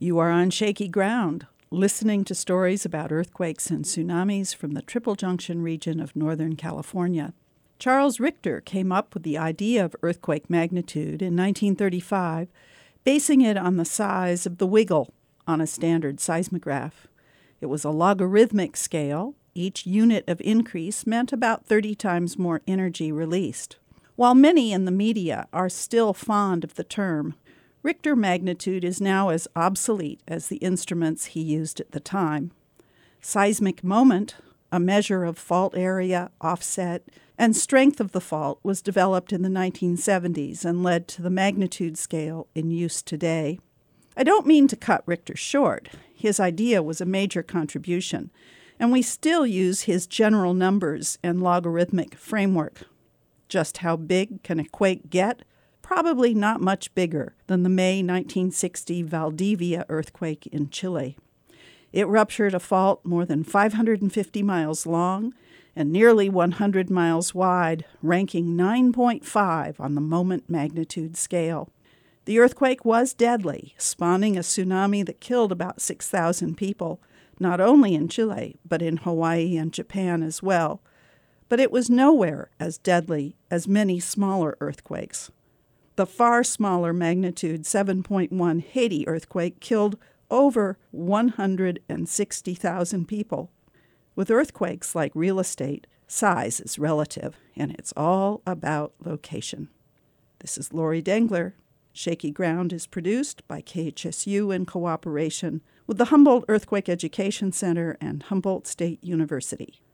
You are on shaky ground, listening to stories about earthquakes and tsunamis from the Triple Junction region of Northern California. Charles Richter came up with the idea of earthquake magnitude in 1935, basing it on the size of the wiggle on a standard seismograph. It was a logarithmic scale. Each unit of increase meant about 30 times more energy released. While many in the media are still fond of the term, Richter magnitude is now as obsolete as the instruments he used at the time. Seismic moment, a measure of fault area, offset, and strength of the fault, was developed in the 1970s and led to the magnitude scale in use today. I don't mean to cut Richter short. His idea was a major contribution, and we still use his general numbers and logarithmic framework. Just how big can a quake get? Probably not much bigger than the May 1960 Valdivia earthquake in Chile. It ruptured a fault more than 550 miles long and nearly 100 miles wide, ranking 9.5 on the moment magnitude scale. The earthquake was deadly, spawning a tsunami that killed about 6,000 people, not only in Chile, but in Hawaii and Japan as well. But it was nowhere as deadly as many smaller earthquakes. The far smaller magnitude 7.1 Haiti earthquake killed over 160,000 people. With earthquakes like real estate, size is relative, and it's all about location. This is Lori Dengler. Shaky Ground is produced by KHSU in cooperation with the Humboldt Earthquake Education Center and Humboldt State University.